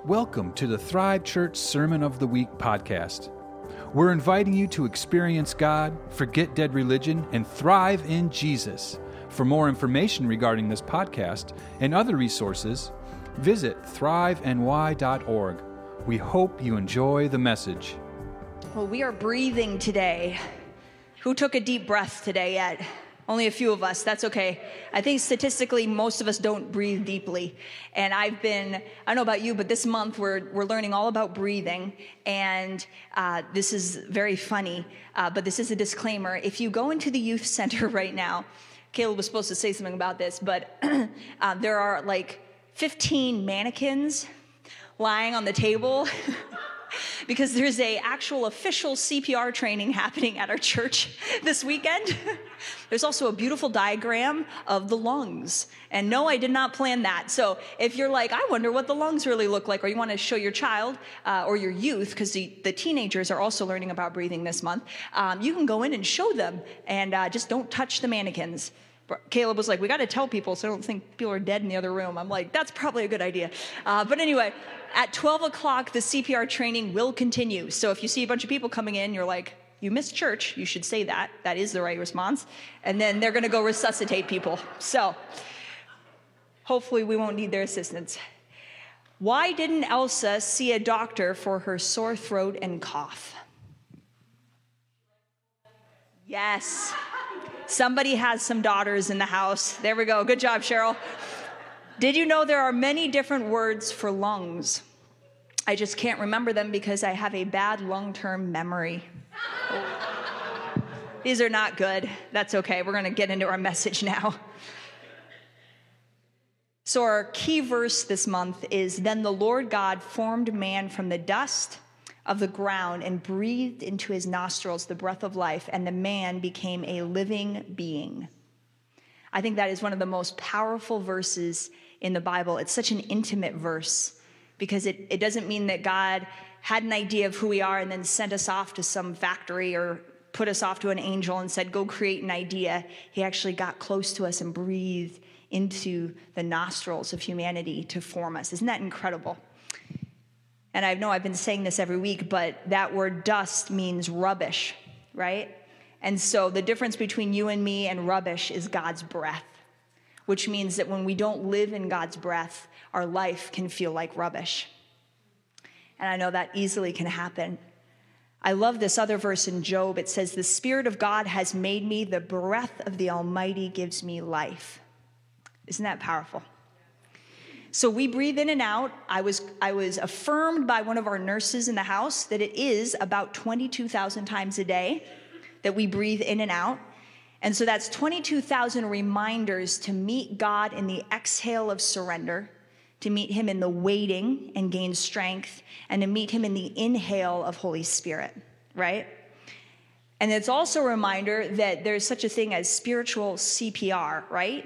Welcome to the Thrive Church Sermon of the Week podcast. We're inviting you to experience God, forget dead religion, and thrive in Jesus. For more information regarding this podcast and other resources, visit thriveny.org. We hope you enjoy the message. Well, we are breathing today. Who took a deep breath today yet? Only a few of us. That's okay. I think statistically, most of us don't breathe deeply. And I don't know about you, but this month we're learning all about breathing. And this is very funny, but this is a disclaimer. If you go into the youth center right now, Caleb was supposed to say something about this, but there are like 15 mannequins lying on the table because there's a actual official CPR training happening at our church this weekend. There's also a beautiful diagram of the lungs. And no, I did not plan that. So if you're like, I wonder what the lungs really look like, or you want to show your child or your youth, because the teenagers are also learning about breathing this month, you can go in and show them, and just don't touch the mannequins. Caleb was like, we got to tell people so I don't think people are dead in the other room. I'm like, that's probably a good idea. But anyway, at 12 o'clock, the CPR training will continue. So if you see a bunch of people coming in, you're like, you missed church, you should say that. That is the right response. And then they're going to go resuscitate people. So hopefully we won't need their assistance. Why didn't Elsa see a doctor for her sore throat and cough? Yes. Somebody has some daughters in the house. There we go. Good job, Cheryl. Did you know there are many different words for lungs? I just can't remember them because I have a bad long-term memory. These are not good. That's okay. We're going to get into our message now. So our key verse this month is, "Then the Lord God formed man from the dust of the ground and breathed into his nostrils the breath of life, and the man became a living being." I think that is one of the most powerful verses in the Bible. It's such an intimate verse because it doesn't mean that God had an idea of who we are and then sent us off to some factory or put us off to an angel and said, go create an idea. He actually got close to us and breathed into the nostrils of humanity to form us. Isn't that incredible? And I know I've been saying this every week, but that word dust means rubbish, right? And so the difference between you and me and rubbish is God's breath, which means that when we don't live in God's breath, our life can feel like rubbish. And I know that easily can happen. I love this other verse in Job. It says, "The Spirit of God has made me, the breath of the Almighty gives me life." Isn't that powerful? So we breathe in and out. I was affirmed by one of our nurses in the house that it is about 22,000 times a day that we breathe in and out. And so that's 22,000 reminders to meet God in the exhale of surrender, to meet him in the waiting and gain strength, and to meet him in the inhale of Holy Spirit, right? And it's also a reminder that there's such a thing as spiritual CPR, right?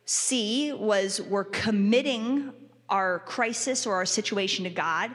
C was we're committing our crisis or our situation to God.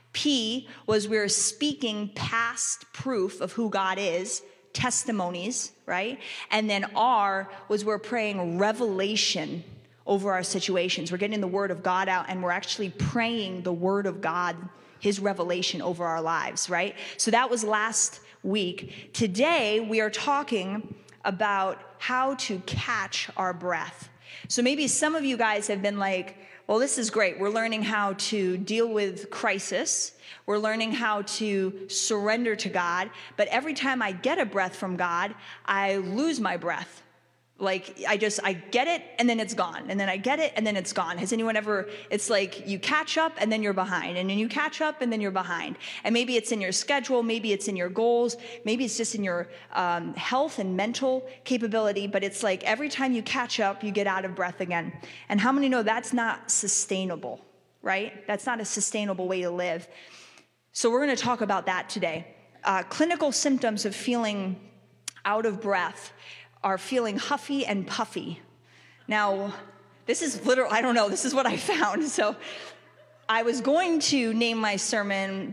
P was we're speaking past proof of who God is, testimonies, right? And then R was we're praying revelation over our situations. We're getting the word of God out and we're actually praying the word of God, his revelation over our lives, right? So that was last week. Today we are talking about how to catch our breath. So maybe some of you guys have been like, well, this is great. We're learning how to deal with crisis. We're learning how to surrender to God. But every time I get a breath from God, I lose my breath. Like, I get it, and then it's gone. And then I get it, and then it's gone. Has anyone ever, it's like you catch up, and then you're behind. And then you catch up, and then you're behind. And maybe it's in your schedule. Maybe it's in your goals. Maybe it's just in your health and mental capability. But it's like every time you catch up, you get out of breath again. And how many know that's not sustainable, right? That's not a sustainable way to live. So we're going to talk about that today. Clinical symptoms of feeling out of breath are feeling huffy and puffy. Now, this is literal, I don't know, this is what I found. So I was going to name my sermon,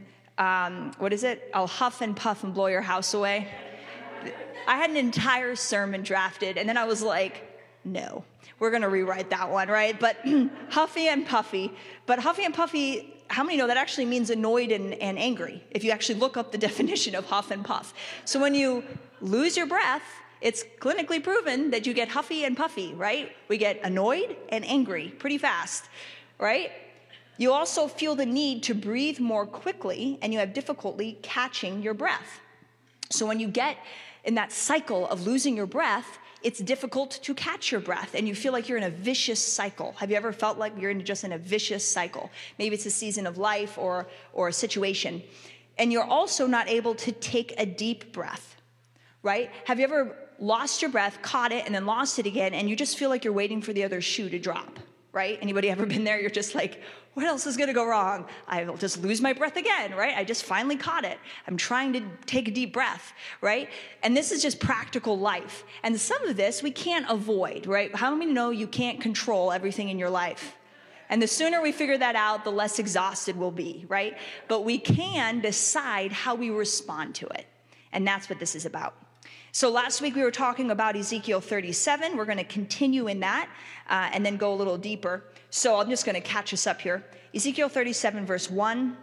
I'll huff and puff and blow your house away. I had an entire sermon drafted, and then I was like, no, we're going to rewrite that one, right? But huffy and puffy. But huffy and puffy how many know that actually means annoyed and angry, if you actually look up the definition of huff and puff? So when you lose your breath, it's clinically proven that you get huffy and puffy, right? We get annoyed and angry pretty fast, right? You also feel the need to breathe more quickly, and you have difficulty catching your breath. So when you get in that cycle of losing your breath, it's difficult to catch your breath, and you feel like you're in a vicious cycle. Have you ever felt like you're just in a vicious cycle? Maybe it's a season of life or a situation. And you're also not able to take a deep breath, right? Have you ever lost your breath, caught it, and then lost it again, and you just feel like you're waiting for the other shoe to drop, right? Anybody ever been there? You're just like, what else is going to go wrong? I'll just lose my breath again, right? I just finally caught it. I'm trying to take a deep breath, right? And this is just practical life. And some of this we can't avoid, right? How many know you can't control everything in your life? And the sooner we figure that out, the less exhausted we'll be, right? But we can decide how we respond to it. And that's what this is about. So last week we were talking about Ezekiel 37. We're going to continue in that and then go a little deeper. So I'm just going to catch us up here. Ezekiel 37, verse 1.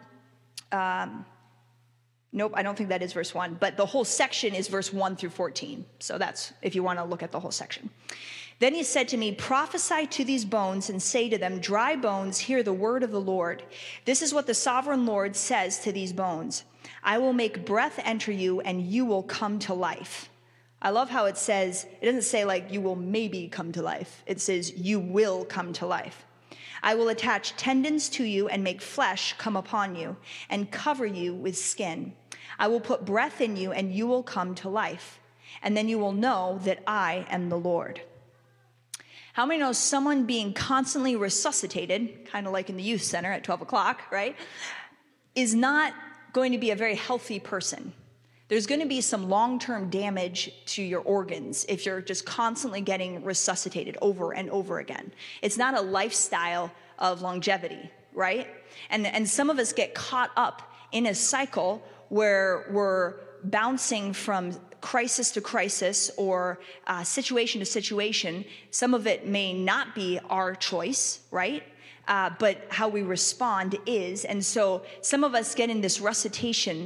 Nope, I don't think that is verse 1. But the whole section is verse 1 through 14. So that's if you want to look at the whole section. Then he said to me, prophesy to these bones and say to them, dry bones, hear the word of the Lord. This is what the sovereign Lord says to these bones. I will make breath enter you, and you will come to life. I love how it says, it doesn't say like you will maybe come to life. It says you will come to life. I will attach tendons to you and make flesh come upon you and cover you with skin. I will put breath in you and you will come to life. And then you will know that I am the Lord. How many know someone being constantly resuscitated, kind of like in the youth center at 12 o'clock, right, is not going to be a very healthy person? There's going to be some long-term damage to your organs if you're just constantly getting resuscitated over and over again. It's not a lifestyle of longevity, right? And some of us get caught up in a cycle where we're bouncing from crisis to crisis or situation to situation. Some of it may not be our choice, right? But how we respond is. And so some of us get in this resuscitation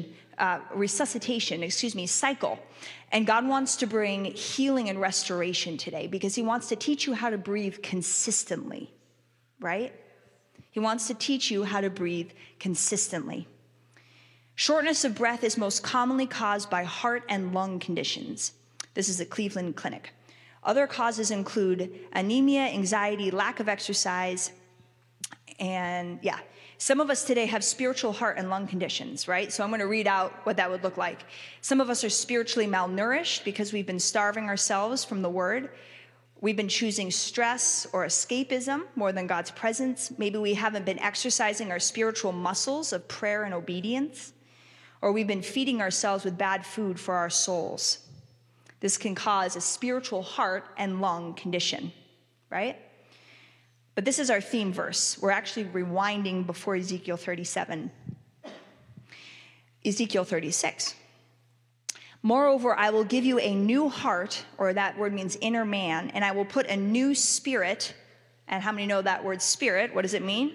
cycle. And God wants to bring healing and restoration today because he wants to teach you how to breathe consistently, right? He wants to teach you how to breathe consistently. Shortness of breath is most commonly caused by heart and lung conditions. This is at Cleveland Clinic. Other causes include anemia, anxiety, lack of exercise, and some of us today have spiritual heart and lung conditions, right? So I'm going to read out what that would look like. Some of us are spiritually malnourished because we've been starving ourselves from the word. We've been choosing stress or escapism more than God's presence. Maybe we haven't been exercising our spiritual muscles of prayer and obedience. Or we've been feeding ourselves with bad food for our souls. This can cause a spiritual heart and lung condition, right? But this is our theme verse. We're actually rewinding before Ezekiel 37. Ezekiel 36. Moreover, I will give you a new heart, or that word means inner man, and I will put a new spirit. And how many know that word spirit? What does it mean?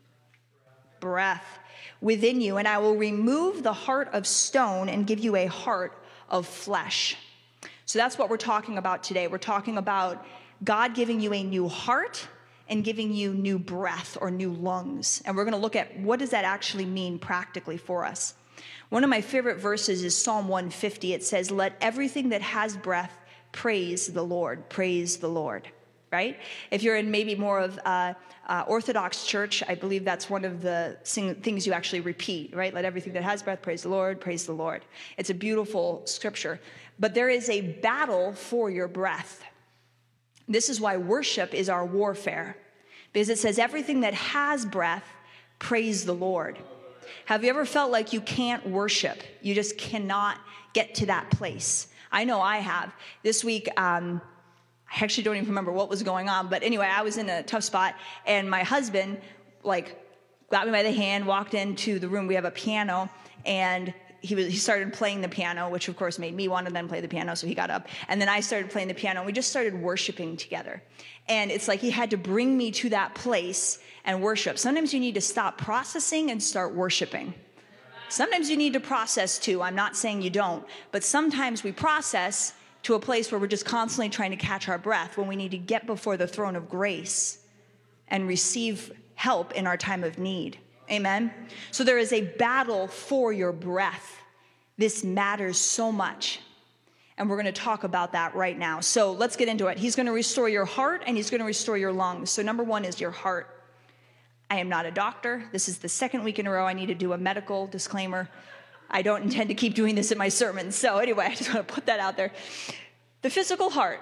Breath. Within you, and I will remove the heart of stone and give you a heart of flesh. So that's what we're talking about today. We're talking about God giving you a new heart and giving you new breath or new lungs. And we're going to look at what does that actually mean practically for us. One of my favorite verses is Psalm 150. It says, let everything that has breath praise the Lord. Praise the Lord, right? If you're in maybe more of Orthodox church, I believe that's one of the things you actually repeat, right? Let everything that has breath praise the Lord, praise the Lord. It's a beautiful scripture. But there is a battle for your breath. This is why worship is our warfare, because it says everything that has breath, praise the Lord. Have you ever felt like you can't worship? You just cannot get to that place. I know I have. This week, I actually don't even remember what was going on, but anyway, I was in a tough spot, and my husband, got me by the hand, walked into the room. We have a piano, and he started playing the piano, which of course made me want to then play the piano. So he got up, and then I started playing the piano, and we just started worshiping together. And it's like he had to bring me to that place and worship. Sometimes you need to stop processing and start worshiping. Sometimes you need to process too. I'm not saying you don't, but sometimes we process to a place where we're just constantly trying to catch our breath when we need to get before the throne of grace and receive help in our time of need. Amen? So there is a battle for your breath. This matters so much. And we're going to talk about that right now. So let's get into it. He's going to restore your heart, and he's going to restore your lungs. So number one is your heart. I am not a doctor. This is the second week in a row I need to do a medical disclaimer. I don't intend to keep doing this in my sermons. So anyway, I just want to put that out there. The physical heart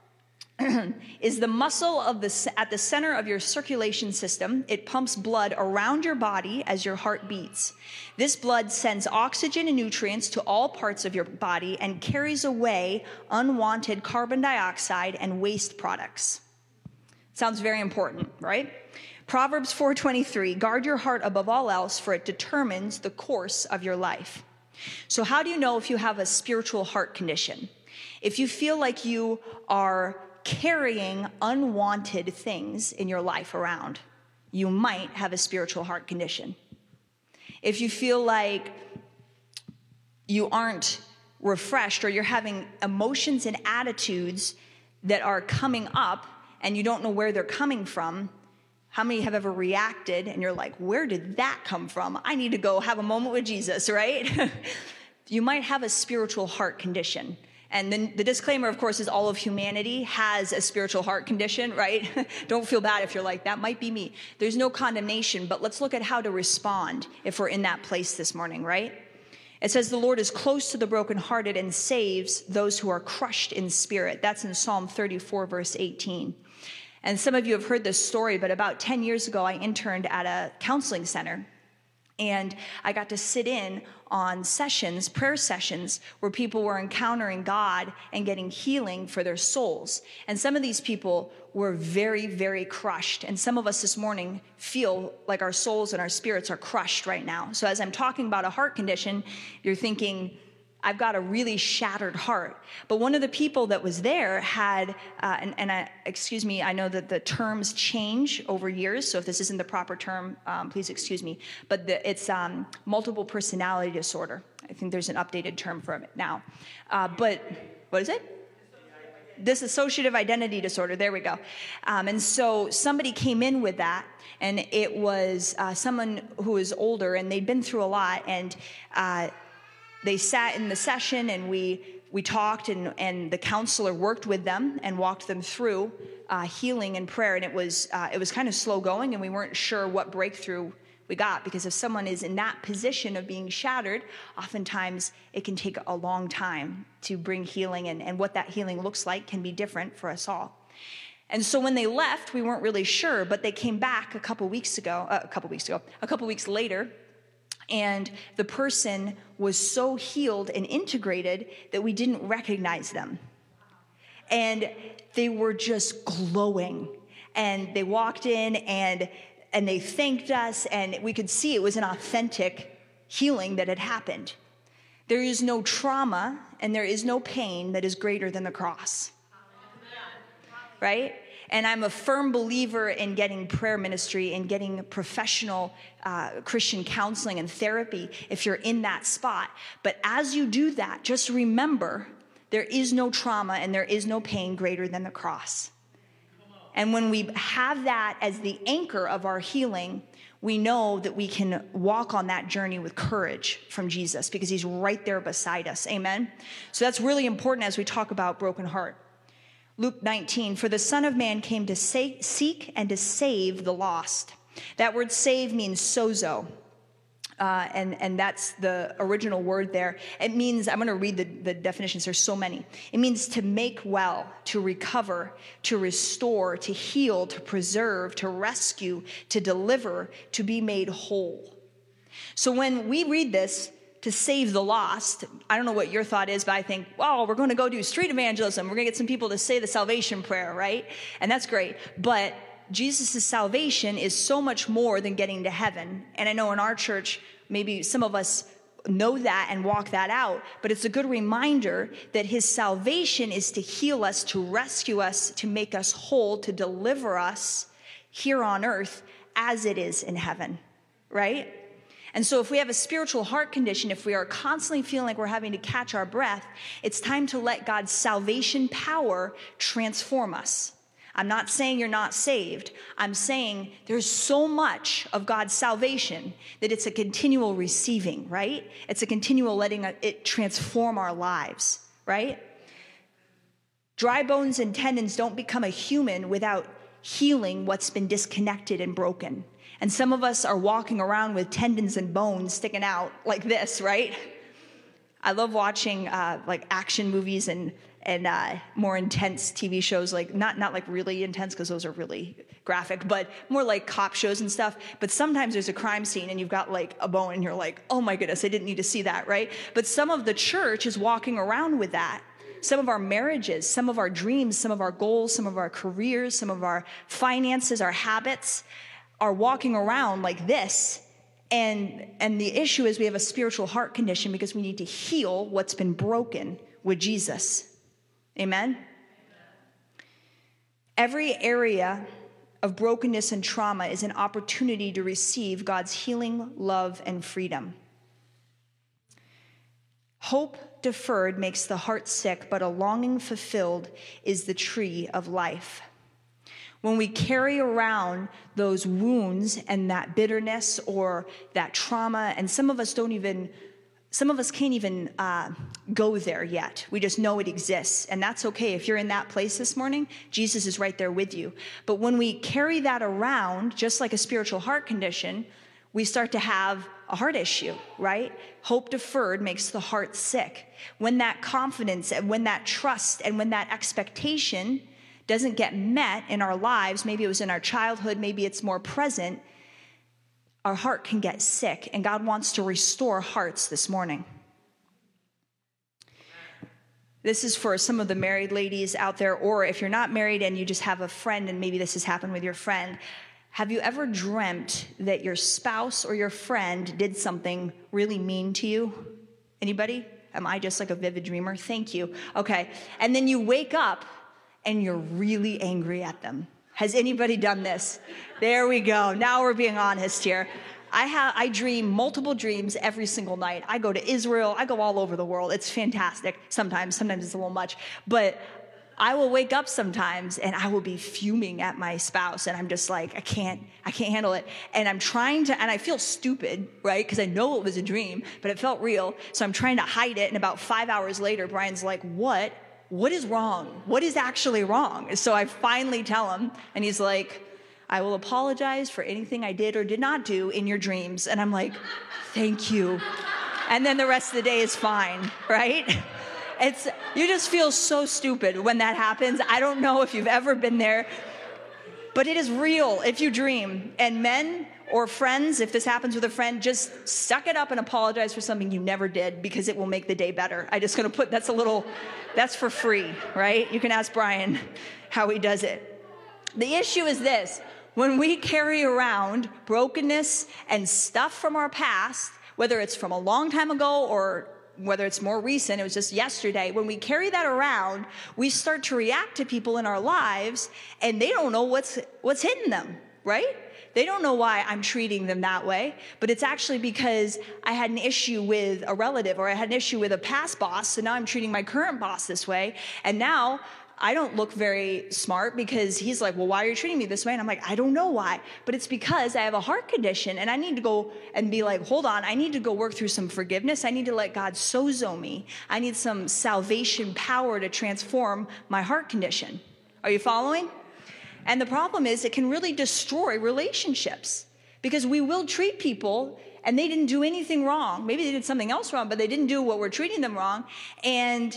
is the muscle at the center of your circulation system. It pumps blood around your body as your heart beats. This blood sends oxygen and nutrients to all parts of your body and carries away unwanted carbon dioxide and waste products. Sounds very important, right? Proverbs 4:23, guard your heart above all else, for it determines the course of your life. So how do you know if you have a spiritual heart condition? If you feel like you are carrying unwanted things in your life around, you might have a spiritual heart condition. If you feel like you aren't refreshed, or you're having emotions and attitudes that are coming up and you don't know where they're coming from, how many have ever reacted and you're like, where did that come from? I need to go have a moment with Jesus, right? You might have a spiritual heart condition. And then the disclaimer, of course, is all of humanity has a spiritual heart condition, right? Don't feel bad if you're like, that might be me. There's no condemnation, but let's look at how to respond if we're in that place this morning, right? It says, the Lord is close to the brokenhearted and saves those who are crushed in spirit. That's in Psalm 34, verse 18. And some of you have heard this story, but about 10 years ago, I interned at a counseling center. And I got to sit in on sessions, prayer sessions, where people were encountering God and getting healing for their souls. And some of these people were very, very crushed. And some of us this morning feel like our souls and our spirits are crushed right now. So as I'm talking about a heart condition, you're thinking, I've got a really shattered heart. But one of the people that was there had, excuse me, I know that the terms change over years, so if this isn't the proper term, please excuse me, but it's multiple personality disorder. I think there's an updated term for it now. But what is it? Dissociative identity disorder, there we go. And so somebody came in with that, and it was someone who was older, and they'd been through a lot, and they sat in the session, and we talked, and the counselor worked with them and walked them through healing and prayer. And it was kind of slow going, and we weren't sure what breakthrough we got, because if someone is in that position of being shattered, oftentimes it can take a long time to bring healing, and what that healing looks like can be different for us all. And so when they left, we weren't really sure, but they came back a couple weeks later. And the person was so healed and integrated that we didn't recognize them. And they were just glowing. And they walked in and they thanked us, and we could see it was an authentic healing that had happened. There is no trauma and there is no pain that is greater than the cross. Right? And I'm a firm believer in getting prayer ministry and getting professional Christian counseling and therapy if you're in that spot. But as you do that, just remember, there is no trauma and there is no pain greater than the cross. And when we have that as the anchor of our healing, we know that we can walk on that journey with courage from Jesus, because he's right there beside us. Amen? So that's really important as we talk about broken heart. Luke 19, for the Son of Man came to seek and to save the lost. That word save means sozo. And that's the original word there. It means, I'm going to read the definitions. There's so many. It means to make well, to recover, to restore, to heal, to preserve, to rescue, to deliver, to be made whole. So when we read this, to save the lost, I don't know what your thought is, but I think, wow, we're going to go do street evangelism. We're going to get some people to say the salvation prayer, right? And that's great. But Jesus' salvation is so much more than getting to heaven. And I know in our church, maybe some of us know that and walk that out. But it's a good reminder that his salvation is to heal us, to rescue us, to make us whole, to deliver us here on earth as it is in heaven, right? And so if we have a spiritual heart condition, if we are constantly feeling like we're having to catch our breath, it's time to let God's salvation power transform us. I'm not saying you're not saved. I'm saying there's so much of God's salvation that it's a continual receiving, right? It's a continual letting it transform our lives, right? Dry bones and tendons don't become a human without healing what's been disconnected and broken. And some of us are walking around with tendons and bones sticking out like this, right? I love watching like action movies and more intense TV shows, like not like really intense because those are really graphic, but more like cop shows and stuff. But sometimes there's a crime scene and you've got like a bone and you're like, oh my goodness, I didn't need to see that, right? But some of the church is walking around with that. Some of our marriages, some of our dreams, some of our goals, some of our careers, some of our finances, our habits are walking around like this. And the issue is we have a spiritual heart condition because we need to heal what's been broken with Jesus. Amen? Every area of brokenness and trauma is an opportunity to receive God's healing, love, and freedom. Hope deferred makes the heart sick, but a longing fulfilled is the tree of life. When we carry around those wounds and that bitterness or that trauma, and some of us can't even go there yet. We just know it exists, and that's okay. If you're in that place this morning, Jesus is right there with you. But when we carry that around, just like a spiritual heart condition, we start to have a heart issue, right? Hope deferred makes the heart sick. When that confidence and when that trust and when that expectation doesn't get met in our lives, maybe it was in our childhood, maybe it's more present, our heart can get sick, and God wants to restore hearts this morning. This is for some of the married ladies out there, or if you're not married and you just have a friend and maybe this has happened with your friend. Have you ever dreamt that your spouse or your friend did something really mean to you? Anybody? Am I just like a vivid dreamer? Thank you. Okay. And then you wake up and you're really angry at them. Has anybody done this? There we go. Now we're being honest here. I dream multiple dreams every single night. I go to Israel. I go all over the world. It's fantastic. Sometimes it's a little much. But I will wake up sometimes and I will be fuming at my spouse. And I'm just like, I can't handle it. And I'm trying to, and I feel stupid, right? Because I know it was a dream, but it felt real. So I'm trying to hide it. And about 5 hours later, Brian's like, what is wrong? What is actually wrong? So I finally tell him, and he's like, I will apologize for anything I did or did not do in your dreams. And I'm like, thank you. And then the rest of the day is fine, right? You just feel so stupid when that happens. I don't know if you've ever been there, but it is real if you dream. And men or friends, if this happens with a friend, just suck it up and apologize for something you never did because it will make the day better. I just gonna put, that's for free, right? You can ask Brian how he does it. The issue is this: when we carry around brokenness and stuff from our past, whether it's from a long time ago or whether it's more recent, it was just yesterday, when we carry that around, we start to react to people in our lives and they don't know what's hitting them, right? They don't know why I'm treating them that way, but it's actually because I had an issue with a relative or I had an issue with a past boss, so now I'm treating my current boss this way, and now I don't look very smart because he's like, well, why are you treating me this way? And I'm like, I don't know why, but it's because I have a heart condition and I need to go and be like, hold on, I need to go work through some forgiveness. I need to let God sozo me. I need some salvation power to transform my heart condition. Are you following? And the problem is it can really destroy relationships because we will treat people and they didn't do anything wrong. Maybe they did something else wrong, but they didn't do what we're treating them wrong. And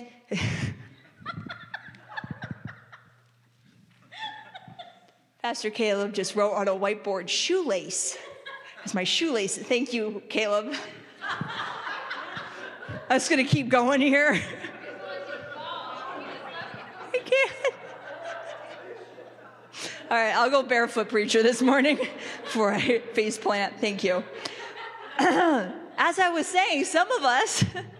Pastor Caleb just wrote on a whiteboard, shoelace. It's my shoelace. Thank you, Caleb. I'm just going to keep going here. I can't. All right, I'll go barefoot preacher this morning before I face plant. Thank you. as I was saying, some of us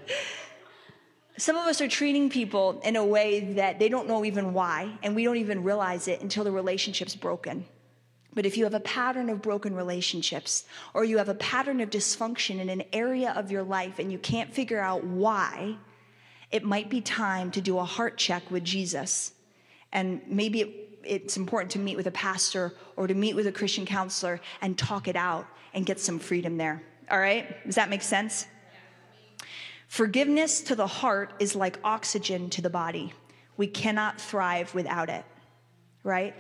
are treating people in a way that they don't know even why, and we don't even realize it until the relationship's broken. But if you have a pattern of broken relationships, or you have a pattern of dysfunction in an area of your life and you can't figure out why, it might be time to do a heart check with Jesus. And maybe it's important to meet with a pastor or to meet with a Christian counselor and talk it out and get some freedom there. All right? Does that make sense? Forgiveness to the heart is like oxygen to the body. We cannot thrive without it. Right?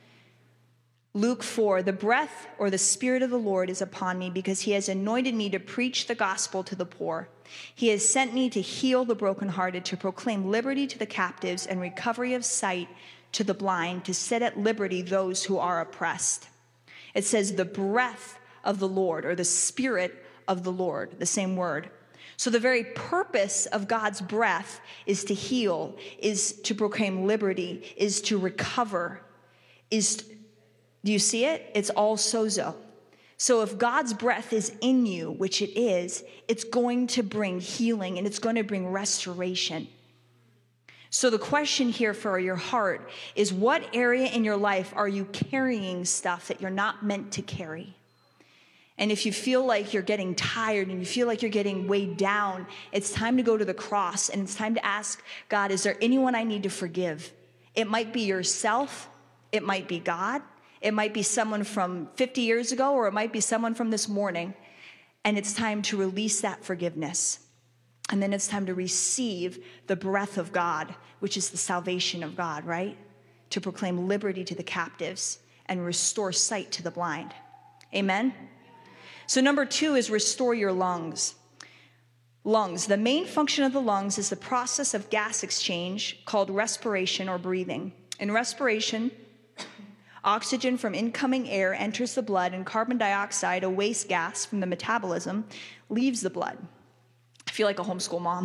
Luke 4, the breath or the Spirit of the Lord is upon me because he has anointed me to preach the gospel to the poor. He has sent me to heal the brokenhearted, to proclaim liberty to the captives and recovery of sight to the blind, to set at liberty those who are oppressed. It says the breath of the Lord, or the Spirit of the Lord, the same word. So the very purpose of God's breath is to heal, is to proclaim liberty, is to recover, do you see it? It's all sozo. So if God's breath is in you, which it is, it's going to bring healing and it's going to bring restoration. So the question here for your heart is, what area in your life are you carrying stuff that you're not meant to carry? And if you feel like you're getting tired and you feel like you're getting weighed down, it's time to go to the cross and it's time to ask God, is there anyone I need to forgive? It might be yourself. It might be God. It might be someone from 50 years ago, or it might be someone from this morning. And it's time to release that forgiveness. And then it's time to receive the breath of God, which is the salvation of God, right? To proclaim liberty to the captives and restore sight to the blind. Amen? So number 2 is restore your lungs. Lungs. The main function of the lungs is the process of gas exchange called respiration or breathing. In respiration, oxygen from incoming air enters the blood, and carbon dioxide, a waste gas from the metabolism, leaves the blood. I feel like a homeschool mom.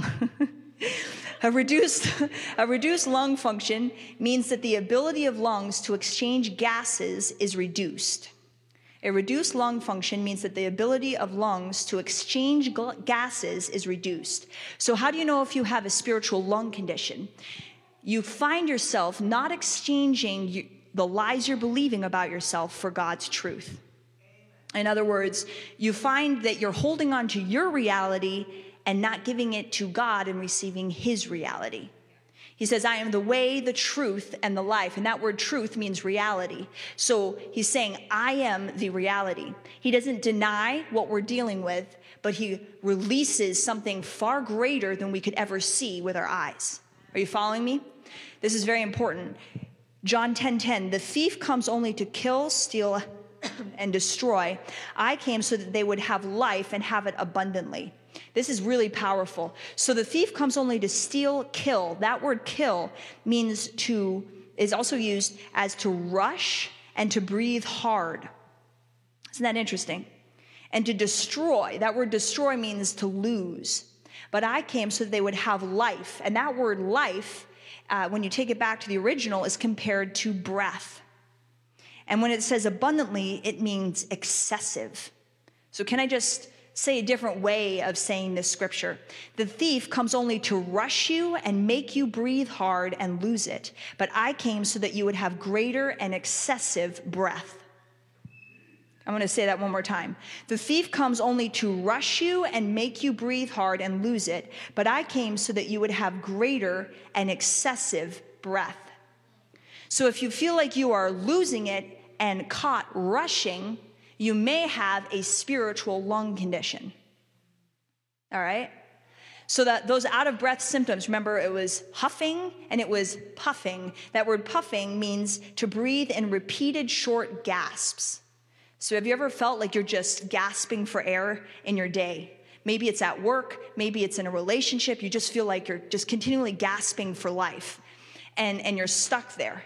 A reduced lung function means that the ability of lungs to exchange gases is reduced. A reduced lung function means that the ability of lungs to exchange gases is reduced. So how do you know if you have a spiritual lung condition? You find yourself not exchanging the lies you're believing about yourself for God's truth. In other words, you find that you're holding on to your reality and not giving it to God and receiving his reality. He says, I am the way, the truth, and the life. And that word truth means reality. So he's saying, I am the reality. He doesn't deny what we're dealing with, but he releases something far greater than we could ever see with our eyes. Are you following me? This is very important. John 10:10, the thief comes only to kill, steal, and destroy. I came so that they would have life and have it abundantly. This is really powerful. So the thief comes only to steal, kill. That word kill is also used as to rush and to breathe hard. Isn't that interesting? And to destroy. That word destroy means to lose. But I came so that they would have life. And that word life, when you take it back to the original, is compared to breath. And when it says abundantly, it means excessive. So can I just say a different way of saying this scripture? The thief comes only to rush you and make you breathe hard and lose it. But I came so that you would have greater and excessive breath. I'm going to say that one more time. The thief comes only to rush you and make you breathe hard and lose it. But I came so that you would have greater and excessive breath. So if you feel like you are losing it and caught rushing, you may have a spiritual lung condition. All right? So that those out of breath symptoms, remember it was huffing and it was puffing. That word puffing means to breathe in repeated short gasps. So have you ever felt like you're just gasping for air in your day? Maybe it's at work, maybe it's in a relationship. You just feel like you're just continually gasping for life and you're stuck there.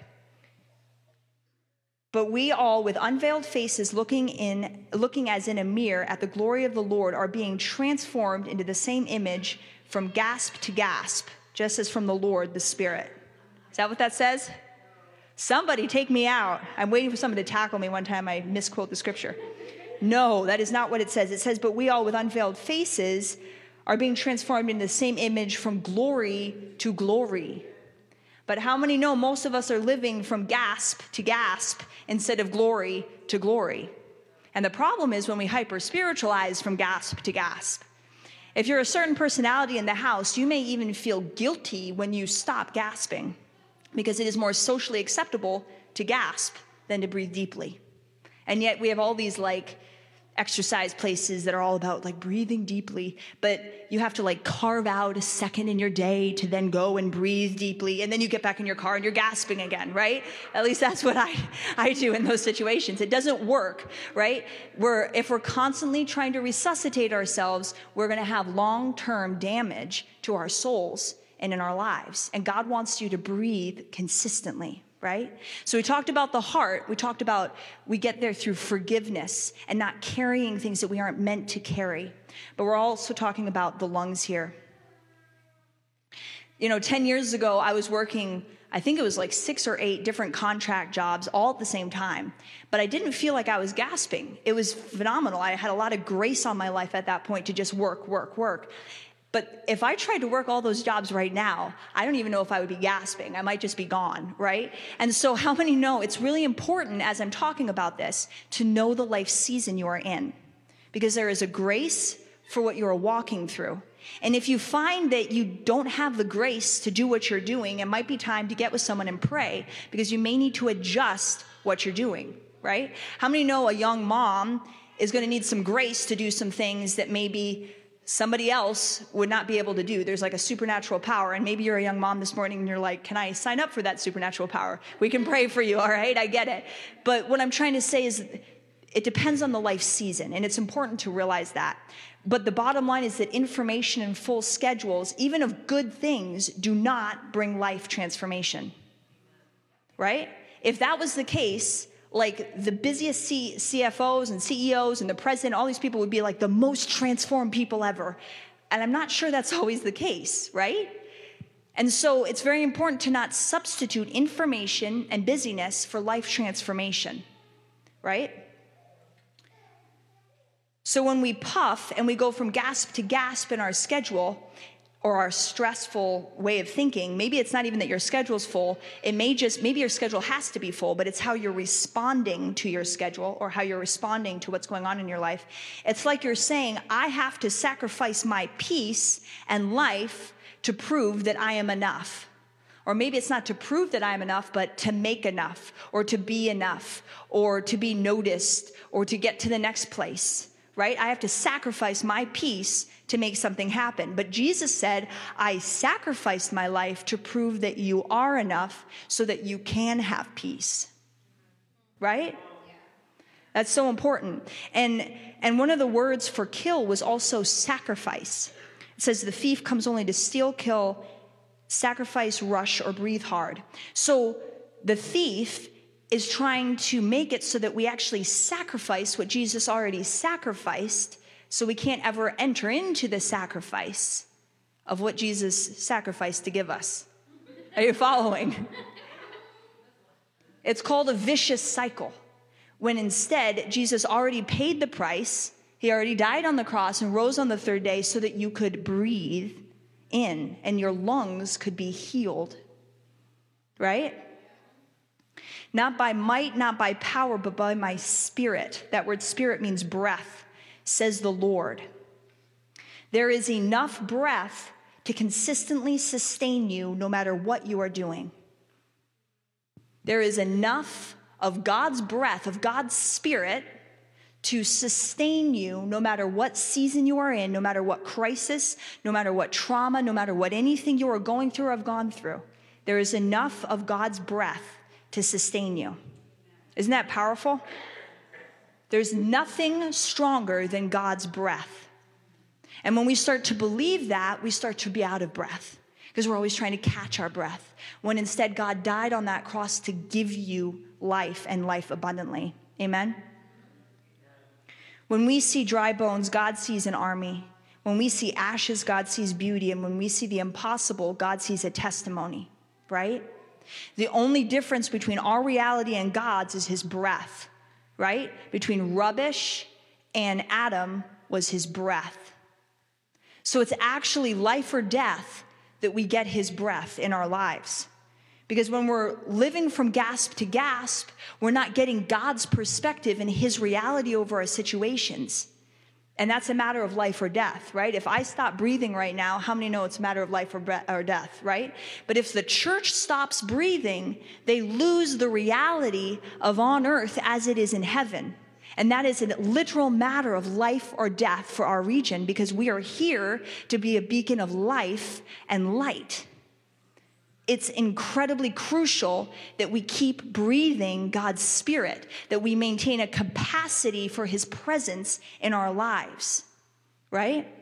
But we all, with unveiled faces, looking as in a mirror at the glory of the Lord, are being transformed into the same image from gasp to gasp, just as from the Lord, the Spirit. Is that what that says? Somebody take me out. I'm waiting for somebody to tackle me one time I misquote the scripture. No, that is not what it says. It says, but we all with unveiled faces are being transformed into the same image from glory to glory. But how many know most of us are living from gasp to gasp instead of glory to glory? And the problem is when we hyper-spiritualize from gasp to gasp. If you're a certain personality in the house, you may even feel guilty when you stop gasping, because it is more socially acceptable to gasp than to breathe deeply. And yet we have all these like exercise places that are all about like breathing deeply, but you have to like carve out a second in your day to then go and breathe deeply, and then you get back in your car and you're gasping again, right? At least that's what I do in those situations. It doesn't work, right? If we're constantly trying to resuscitate ourselves, we're going to have long-term damage to our souls and in our lives. And God wants you to breathe consistently. Right? So we talked about the heart. We talked about we get there through forgiveness and not carrying things that we aren't meant to carry. But we're also talking about the lungs here. 10 years ago, I was working, I think it was like 6 or 8 different contract jobs all at the same time. But I didn't feel like I was gasping. It was phenomenal. I had a lot of grace on my life at that point to just work. But if I tried to work all those jobs right now, I don't even know if I would be gasping. I might just be gone, right? And so how many know it's really important, as I'm talking about this, to know the life season you are in? Because there is a grace for what you are walking through. And if you find that you don't have the grace to do what you're doing, it might be time to get with someone and pray, because you may need to adjust what you're doing, right? How many know a young mom is going to need some grace to do some things that maybe somebody else would not be able to do? There's like a supernatural power, and maybe you're a young mom this morning and you're like, can I sign up for that supernatural power? We can pray for you, all right? I get it. But what I'm trying to say is it depends on the life season, and it's important to realize that. But the bottom line is that information and full schedules, even of good things, do not bring life transformation, right? If that was the case, like the busiest CFOs and CEOs and the president, all these people would be like the most transformed people ever. And I'm not sure that's always the case, right? And so it's very important to not substitute information and busyness for life transformation, right? So when we puff and we go from gasp to gasp in our schedule, or our stressful way of thinking, maybe it's not even that your schedule's full. It may just, maybe your schedule has to be full, but it's how you're responding to your schedule or how you're responding to what's going on in your life. It's like you're saying, I have to sacrifice my peace and life to prove that I am enough. Or maybe it's not to prove that I am enough, but to make enough, or to be enough, or to be noticed, or to get to the next place, right? I have to sacrifice my peace to make something happen. But Jesus said, I sacrificed my life to prove that you are enough so that you can have peace. Right? That's so important. And one of the words for kill was also sacrifice. It says the thief comes only to steal, kill, sacrifice, rush, or breathe hard. So the thief is trying to make it so that we actually sacrifice what Jesus already sacrificed, so we can't ever enter into the sacrifice of what Jesus sacrificed to give us. Are you following? It's called a vicious cycle, when instead Jesus already paid the price. He already died on the cross and rose on the third day so that you could breathe in and your lungs could be healed, right? Not by might, not by power, but by my spirit. That word spirit means breath, says the Lord. There is enough breath to consistently sustain you no matter what you are doing. There is enough of God's breath, of God's spirit, to sustain you no matter what season you are in, no matter what crisis, no matter what trauma, no matter what anything you are going through or have gone through. There is enough of God's breath to sustain you. Isn't that powerful? There's nothing stronger than God's breath. And when we start to believe that, we start to be out of breath, because we're always trying to catch our breath, when instead God died on that cross to give you life and life abundantly. Amen? When we see dry bones, God sees an army. When we see ashes, God sees beauty. And when we see the impossible, God sees a testimony, right? The only difference between our reality and God's is his breath, right? Between rubbish and Adam was his breath. So it's actually life or death that we get his breath in our lives. Because when we're living from gasp to gasp, we're not getting God's perspective and his reality over our situations. And that's a matter of life or death, right? If I stop breathing right now, how many know it's a matter of life or death, right? But if the church stops breathing, they lose the reality of on earth as it is in heaven. And that is a literal matter of life or death for our region, because we are here to be a beacon of life and light. It's incredibly crucial that we keep breathing God's Spirit, that we maintain a capacity for his presence in our lives, right?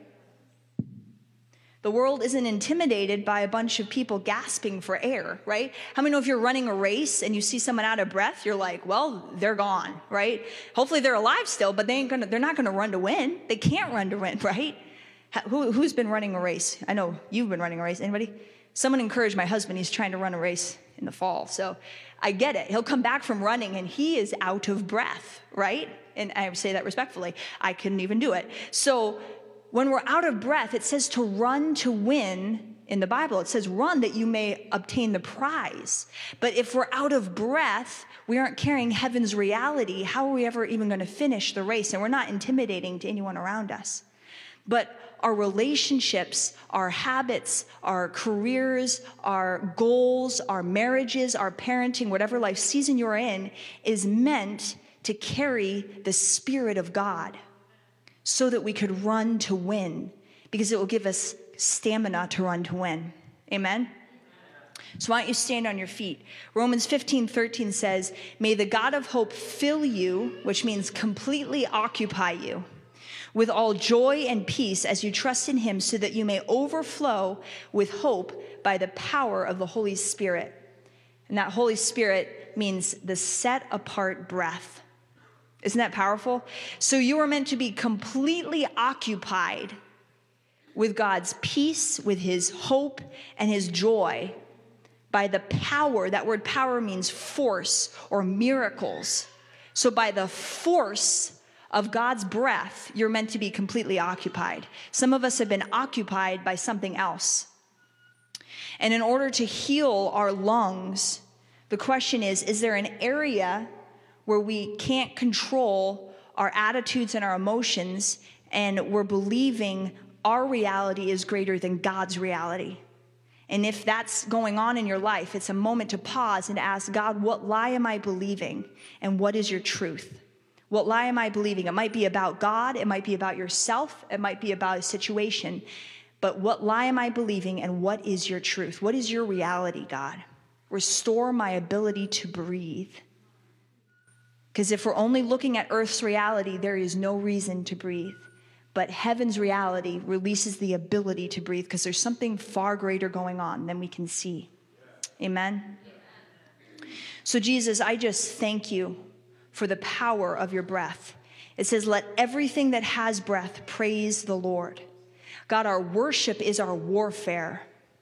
The world isn't intimidated by a bunch of people gasping for air, right? How many know if you're running a race and you see someone out of breath, you're like, well, they're gone, right? Hopefully they're alive still, but they're not gonna run to win. They can't run to win, right? Who's been running a race? I know you've been running a race. Anybody? Someone encouraged my husband. He's trying to run a race in the fall. So I get it. He'll come back from running and he is out of breath, right? And I say that respectfully. I couldn't even do it. So when we're out of breath, it says to run to win in the Bible. It says run that you may obtain the prize. But if we're out of breath, we aren't carrying heaven's reality. How are we ever even going to finish the race? And we're not intimidating to anyone around us. But our relationships, our habits, our careers, our goals, our marriages, our parenting, whatever life season you're in, is meant to carry the Spirit of God so that we could run to win, because it will give us stamina to run to win. Amen? So why don't you stand on your feet? Romans 15:13 says, may the God of hope fill you, which means completely occupy you, with all joy and peace as you trust in him, so that you may overflow with hope by the power of the Holy Spirit. And that Holy Spirit means the set apart breath. Isn't that powerful? So you are meant to be completely occupied with God's peace, with his hope and his joy, by the power. That word power means force or miracles. So by the force of God's breath, you're meant to be completely occupied. Some of us have been occupied by something else. And in order to heal our lungs, the question is there an area where we can't control our attitudes and our emotions, and we're believing our reality is greater than God's reality? And if that's going on in your life, it's a moment to pause and ask God, what lie am I believing? And what is your truth? What lie am I believing? It might be about God. It might be about yourself. It might be about a situation. But what lie am I believing, and what is your truth? What is your reality, God? Restore my ability to breathe. Because if we're only looking at earth's reality, there is no reason to breathe. But heaven's reality releases the ability to breathe, because there's something far greater going on than we can see. Amen? So Jesus, I just thank you for the power of your breath. It says, let everything that has breath praise the Lord. God, our worship is our warfare,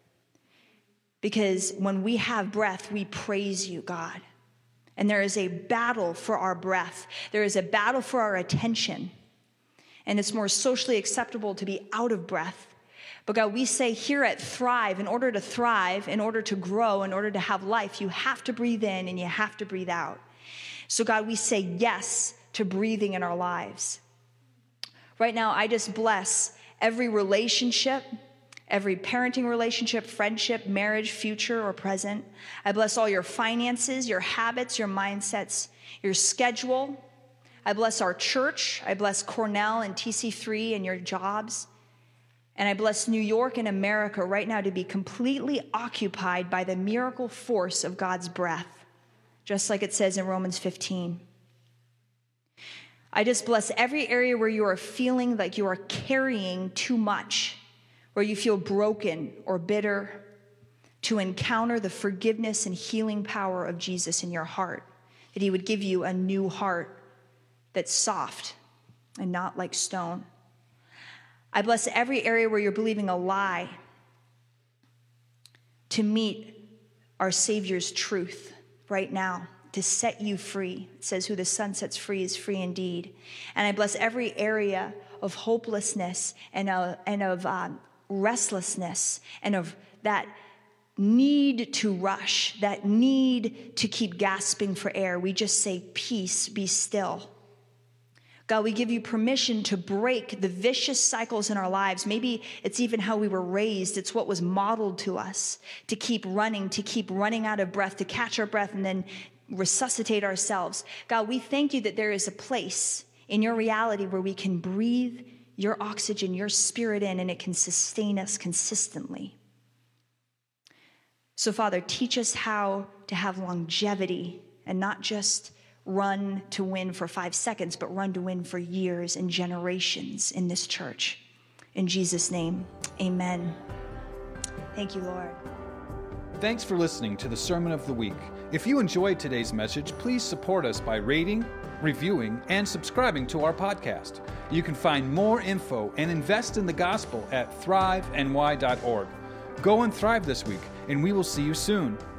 because when we have breath, we praise you, God. And there is a battle for our breath. There is a battle for our attention. And it's more socially acceptable to be out of breath. But God, we say here at Thrive, in order to grow, in order to have life, you have to breathe in and you have to breathe out. So God, we say yes to breathing in our lives. Right now, I just bless every relationship, every parenting relationship, friendship, marriage, future or present. I bless all your finances, your habits, your mindsets, your schedule. I bless our church. I bless Cornell and TC3 and your jobs. And I bless New York and America right now to be completely occupied by the miracle force of God's breath, just like it says in Romans 15. I just bless every area where you are feeling like you are carrying too much, where you feel broken or bitter, to encounter the forgiveness and healing power of Jesus in your heart, that he would give you a new heart that's soft and not like stone. I bless every area where you're believing a lie to meet our Savior's truth right now, to set you free. It says, who the Son sets free is free indeed. And I bless every area of hopelessness and of restlessness and of that need to rush, that need to keep gasping for air. We just say, peace, be still. God, we give you permission to break the vicious cycles in our lives. Maybe it's even how we were raised. It's what was modeled to us, to keep running out of breath, to catch our breath and then resuscitate ourselves. God, we thank you that there is a place in your reality where we can breathe your oxygen, your spirit in, and it can sustain us consistently. So, Father, teach us how to have longevity and not just run to win for 5 seconds, but run to win for years and generations in this church. In Jesus' name, amen. Thank you, Lord. Thanks for listening to the Sermon of the Week. If you enjoyed today's message, please support us by rating, reviewing, and subscribing to our podcast. You can find more info and invest in the gospel at thriveny.org. Go and thrive this week, and we will see you soon.